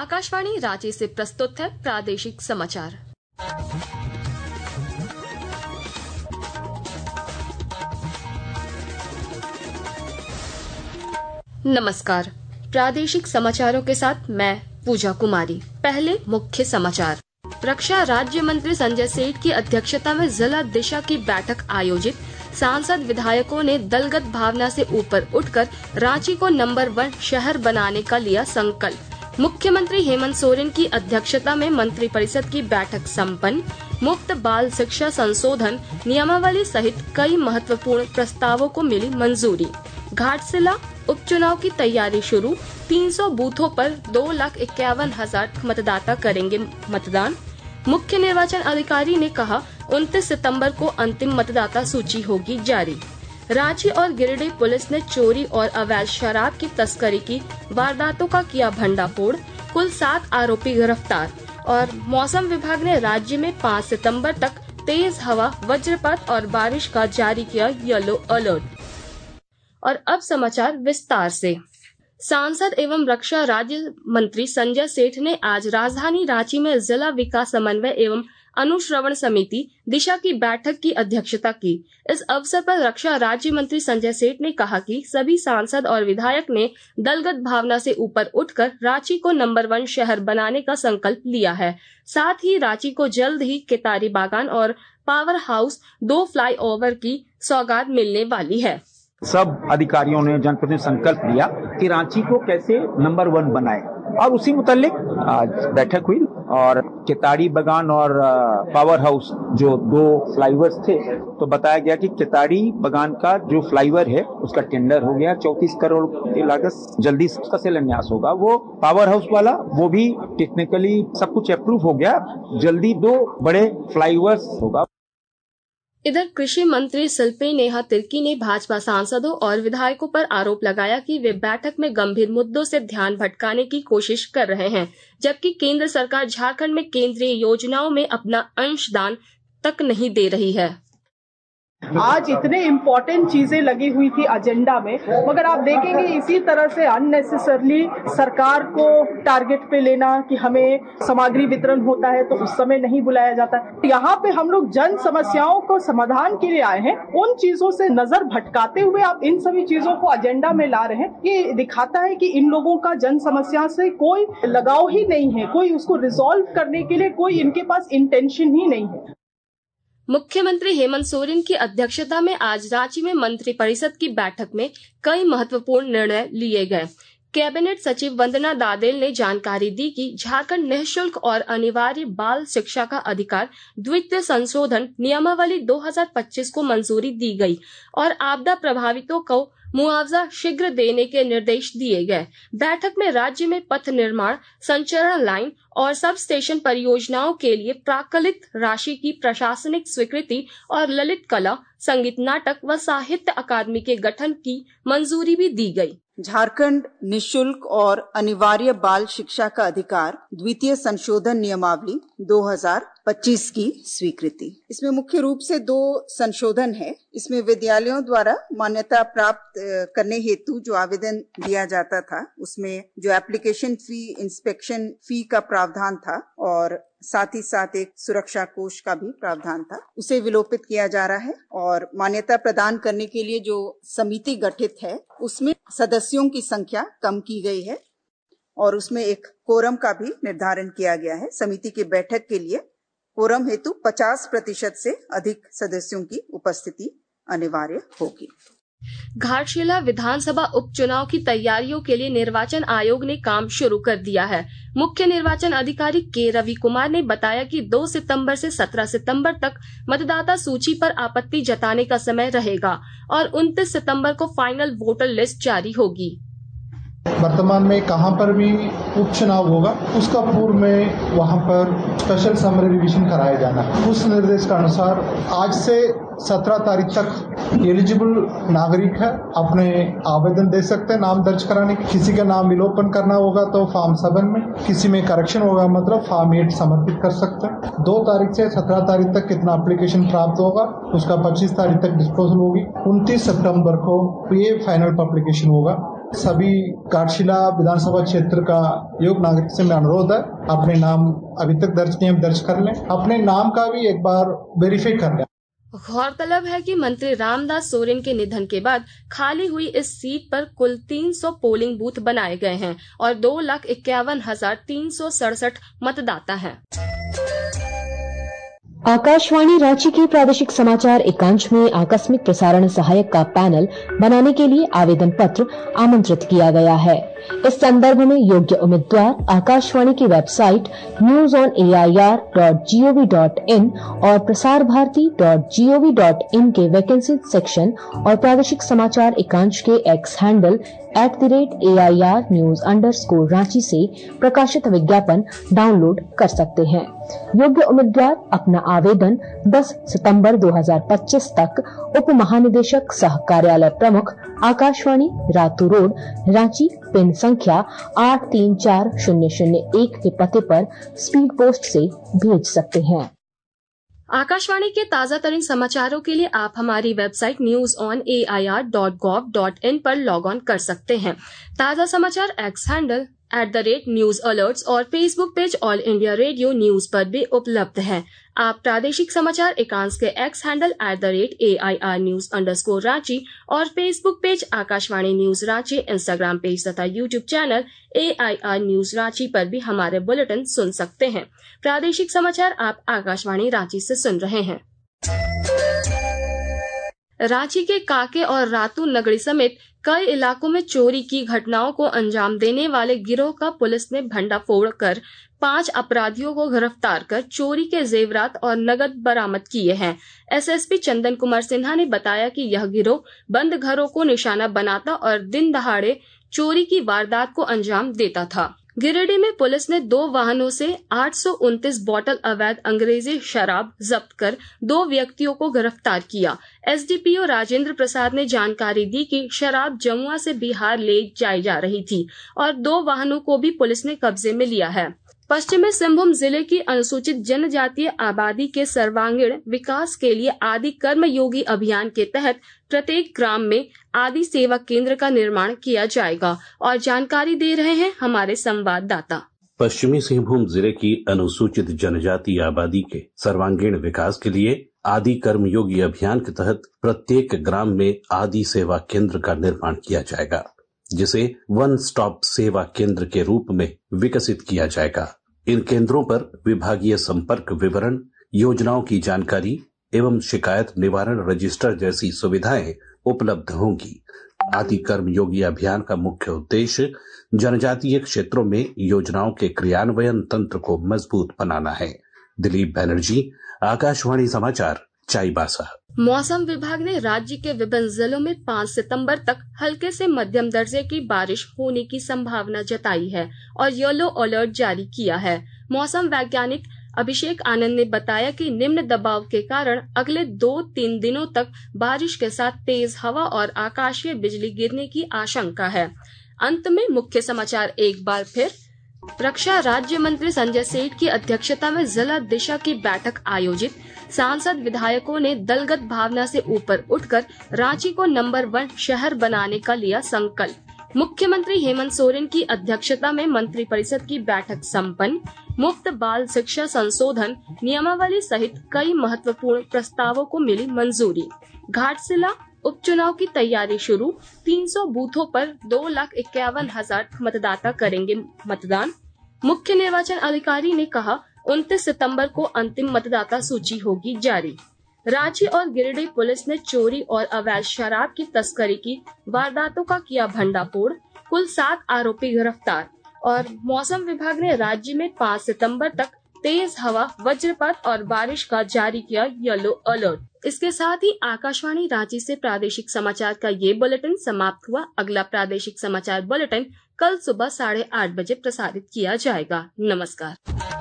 आकाशवाणी रांची से प्रस्तुत है प्रादेशिक समाचार। नमस्कार, प्रादेशिक समाचारों के साथ मैं पूजा कुमारी। पहले मुख्य समाचार। रक्षा राज्य मंत्री संजय सेठ की अध्यक्षता में जिला दिशा की बैठक आयोजित। सांसद विधायकों ने दलगत भावना से ऊपर उठकर रांची को नंबर 1 शहर बनाने का लिया संकल्प। मुख्यमंत्री हेमंत सोरेन की अध्यक्षता में मंत्रिपरिषद की बैठक संपन्न। मुफ्त बाल शिक्षा संशोधन नियमावली सहित कई महत्वपूर्ण प्रस्तावों को मिली मंजूरी। घाटशिला उपचुनाव की तैयारी शुरू। 300 बूथों पर 2,51,000 मतदाता करेंगे मतदान। मुख्य निर्वाचन अधिकारी ने कहा 29 सितंबर को अंतिम मतदाता सूची होगी जारी। रांची और गिरिडीह पुलिस ने चोरी और अवैध शराब की तस्करी की वारदातों का किया भंडाफोड़। कुल 7 आरोपी गिरफ्तार। और मौसम विभाग ने राज्य में 5 सितंबर तक तेज हवा, वज्रपात और बारिश का जारी किया येलो अलर्ट। और अब समाचार विस्तार से। सांसद एवं रक्षा राज्य मंत्री संजय सेठ ने आज राजधानी रांची में जिला विकास समन्वय एवं अनुश्रवण समिति दिशा की बैठक की अध्यक्षता की। इस अवसर पर रक्षा राज्य मंत्री संजय सेठ ने कहा कि सभी सांसद और विधायक ने दलगत भावना से ऊपर उठकर रांची को नंबर 1 शहर बनाने का संकल्प लिया है। साथ ही रांची को जल्द ही केतारी बागान और पावर हाउस 2 फ्लाईओवर की सौगात मिलने वाली है। सब अधिकारियों ने जनप्रतिनिधि संकल्प लिया कि रांची को कैसे नंबर 1 बनाए और उसी मुतालिक आज बैठक हुई और केतारी बागान और पावर हाउस जो 2 फ्लाईओवर्स थे तो बताया गया कि केतारी बागान का जो फ्लाईओवर है उसका टेंडर हो गया। 34 करोड़ की लागत जल्दी उसका शिलान्यास होगा। वो पावर हाउस वाला वो भी टेक्निकली सब कुछ अप्रूव हो गया। जल्दी 2 बड़े फ्लाईओवर्स होगा। इधर कृषि मंत्री शिल्पी नेहा तिर्की ने भाजपा सांसदों और विधायकों पर आरोप लगाया कि वे बैठक में गंभीर मुद्दों से ध्यान भटकाने की कोशिश कर रहे हैं, जबकि केंद्र सरकार झारखंड में केंद्रीय योजनाओं में अपना अंशदान तक नहीं दे रही है। आज इतने इम्पोर्टेंट चीजें लगी हुई थी एजेंडा में, मगर आप देखेंगे इसी तरह से अननेसेसरली सरकार को टारगेट पे लेना कि हमें सामग्री वितरण होता है तो उस समय नहीं बुलाया जाता। यहाँ पे हम लोग जन समस्याओं को समाधान के लिए आए हैं, उन चीजों से नजर भटकाते हुए आप इन सभी चीजों को एजेंडा में ला रहे हैं। ये दिखाता है कि इन लोगों का जन समस्या से कोई लगाव ही नहीं है, कोई उसको रिजॉल्व करने के लिए कोई इनके पास इंटेंशन ही नहीं है। मुख्यमंत्री हेमंत सोरेन की अध्यक्षता में आज रांची में मंत्रिपरिषद की बैठक में कई महत्वपूर्ण निर्णय लिए गए। कैबिनेट सचिव वंदना दादेल ने जानकारी दी कि झारखंड निःशुल्क और अनिवार्य बाल शिक्षा का अधिकार द्वितीय संशोधन नियमावली 2025 को मंजूरी दी गई और आपदा प्रभावितों को मुआवजा शीघ्र देने के निर्देश दिए गए। बैठक में राज्य में पथ निर्माण, संचरण लाइन और सब स्टेशन परियोजनाओं के लिए प्राक्कलित राशि की प्रशासनिक स्वीकृति और ललित कला, संगीत, नाटक व साहित्य अकादमी के गठन की मंजूरी भी दी गई। झारखंड निःशुल्क और अनिवार्य बाल शिक्षा का अधिकार द्वितीय संशोधन नियमावली 2025 की स्वीकृति। इसमें मुख्य रूप से 2 संशोधन है। इसमें विद्यालयों द्वारा मान्यता प्राप्त करने हेतु जो आवेदन दिया जाता था उसमें जो एप्लीकेशन फी, इंस्पेक्शन फी का प्रावधान था और साथ ही साथ एक सुरक्षा कोष का भी प्रावधान था, उसे विलोपित किया जा रहा है। और मान्यता प्रदान करने के लिए जो समिति गठित है उसमें सदस्यों की संख्या कम की गई है और उसमें एक कोरम का भी निर्धारण किया गया है। समिति की बैठक के लिए कोरम हेतु 50% से अधिक सदस्यों की उपस्थिति अनिवार्य होगी। घाटशिला विधानसभा उपचुनाव की तैयारियों के लिए निर्वाचन आयोग ने काम शुरू कर दिया है। मुख्य निर्वाचन अधिकारी के रवि कुमार ने बताया कि 2 सितंबर से 17 सितंबर तक मतदाता सूची पर आपत्ति जताने का समय रहेगा और 29 सितंबर को फाइनल वोटर लिस्ट जारी होगी। वर्तमान में कहां पर भी उपचुनाव होगा उसका पूर्व में वहां पर स्पेशल समरी रिवीजन कराया जाना है। उस निर्देश के अनुसार आज से 17 तारीख तक एलिजिबल नागरिक है अपने आवेदन दे सकते हैं नाम दर्ज कराने की। किसी का नाम विलोपन करना होगा तो फॉर्म 7 में, किसी में करेक्शन होगा मतलब फॉर्म 8 समर्पित कर सकते हैं। 2 तारीख से 17 तारीख तक कितना एप्लीकेशन प्राप्त होगा उसका 25 तारीख तक डिस्पोजल होगी। 29 सितंबर को ये फाइनल पब्लिकेशन होगा सभी घाटशिला विधानसभा क्षेत्र का योग नागरिक से मेरा अनुरोध है, अपने नाम अभी तक दर्ज नहीं दर्ज कर लें, अपने नाम का भी एक बार वेरीफाई कर लें। गौरतलब है कि मंत्री रामदास सोरेन के निधन के बाद खाली हुई इस सीट पर कुल 300 पोलिंग बूथ बनाए गए हैं और 2,51,367 मतदाता हैं। आकाशवाणी रांची के प्रादेशिक समाचार एकांश में आकस्मिक प्रसारण सहायक का पैनल बनाने के लिए आवेदन पत्र आमंत्रित किया गया है। इस संदर्भ में योग्य उम्मीदवार आकाशवाणी की वेबसाइट newsonair.gov.in और prasarbharati.gov.in के वैकेंसी सेक्शन और प्रादेशिक समाचार एकांश के एक्स हैंडल @AIR_News_ से प्रकाशित विज्ञापन डाउनलोड कर सकते हैं। योग्य उम्मीदवार अपना आवेदन 10 सितंबर 2025 तक उप महानिदेशक सह कार्यालय प्रमुख आकाशवाणी रातू रोड रांची पिन संख्या 834001 के पते पर स्पीड पोस्ट से भेज सकते हैं। आकाशवाणी के ताजा तरीन समाचारों के लिए आप हमारी वेबसाइट newsonair.gov.in पर लॉग ऑन कर सकते हैं। ताजा समाचार एक्स हैंडल @News Alerts और Facebook page all India radio news पर भी उपलब्ध है। आप प्रादेशिक समाचार एकांश के एक्स हैंडल @AIR_News_ और Facebook page Akashvani news Ranchi, Instagram page तथा YouTube channel AIR news Ranchi पर भी हमारे बुलेटिन सुन सकते हैं। प्रादेशिक समाचार आप आकाशवाणी रांची से सुन रहे हैं। रांची के काके और रातू नगरी समेत कई इलाकों में चोरी की घटनाओं को अंजाम देने वाले गिरोह का पुलिस ने भंडाफोड़ कर 5 अपराधियों को गिरफ्तार कर चोरी के जेवरात और नगद बरामद किए हैं। SSP चंदन कुमार सिन्हा ने बताया कि यह गिरोह बंद घरों को निशाना बनाता और दिन दहाड़े चोरी की वारदात को अंजाम देता था। गिरिडीह में पुलिस ने 2 वाहनों से 829 बोतल अवैध अंग्रेजी शराब जब्त कर 2 व्यक्तियों को गिरफ्तार किया। SDPO राजेंद्र प्रसाद ने जानकारी दी कि शराब जमुआ से बिहार ले जाई जा रही थी और 2 वाहनों को भी पुलिस ने कब्जे में लिया है। पश्चिमी सिंहभूम जिले की अनुसूचित जनजातीय आबादी के सर्वांगीण विकास के लिए आदि कर्मयोगी अभियान के तहत प्रत्येक ग्राम में आदि सेवा केंद्र का निर्माण किया जाएगा और जानकारी दे रहे हैं हमारे संवाददाता। पश्चिमी सिंहभूम जिले की अनुसूचित जनजातीय आबादी के सर्वांगीण विकास के लिए आदि कर्मयोगी अभियान के तहत प्रत्येक ग्राम में आदि सेवा केंद्र का निर्माण किया जाएगा, जिसे वन स्टॉप सेवा केंद्र के रूप में विकसित किया जाएगा। इन केंद्रों पर विभागीय संपर्क विवरण, योजनाओं की जानकारी एवं शिकायत निवारण रजिस्टर जैसी सुविधाएं उपलब्ध होंगी। आदि कर्मयोगी अभियान का मुख्य उद्देश्य जनजातीय क्षेत्रों में योजनाओं के क्रियान्वयन तंत्र को मजबूत बनाना है। दिलीप बनर्जी, आकाशवाणी समाचार, चाईबासा। मौसम विभाग ने राज्य के विभिन्न जिलों में 5 सितंबर तक हल्के से मध्यम दर्जे की बारिश होने की संभावना जताई है और येलो अलर्ट जारी किया है। मौसम वैज्ञानिक अभिषेक आनंद ने बताया कि निम्न दबाव के कारण अगले 2-3 दिनों तक बारिश के साथ तेज हवा और आकाशीय बिजली गिरने की आशंका है। अंत में मुख्य समाचार एक बार फिर। रक्षा राज्य मंत्री संजय सेठ की अध्यक्षता में जिला दिशा की बैठक आयोजित। सांसद विधायकों ने दलगत भावना से ऊपर उठकर रांची को नंबर 1 शहर बनाने का लिया संकल्प। मुख्यमंत्री हेमंत सोरेन की अध्यक्षता में मंत्रिपरिषद की बैठक संपन्न। मुफ्त बाल शिक्षा संशोधन नियमावली सहित कई महत्वपूर्ण प्रस्तावों को मिली मंजूरी। घाटशिला उपचुनाव की तैयारी शुरू। 300 बूथों पर 2,51,000 मतदाता करेंगे मतदान। मुख्य निर्वाचन अधिकारी ने कहा 29 सितंबर को अंतिम मतदाता सूची होगी जारी। रांची और गिरिडीह पुलिस ने चोरी और अवैध शराब की तस्करी की वारदातों का किया भंडाफोड़। कुल 7 आरोपी गिरफ्तार। और मौसम विभाग ने राज्य में 5 सितंबर तक तेज हवा, वज्रपात और बारिश का जारी किया येलो अलर्ट। इसके साथ ही आकाशवाणी रांची से प्रादेशिक समाचार का ये बुलेटिन समाप्त हुआ। अगला प्रादेशिक समाचार बुलेटिन कल सुबह 8:30 बजे प्रसारित किया जाएगा। नमस्कार।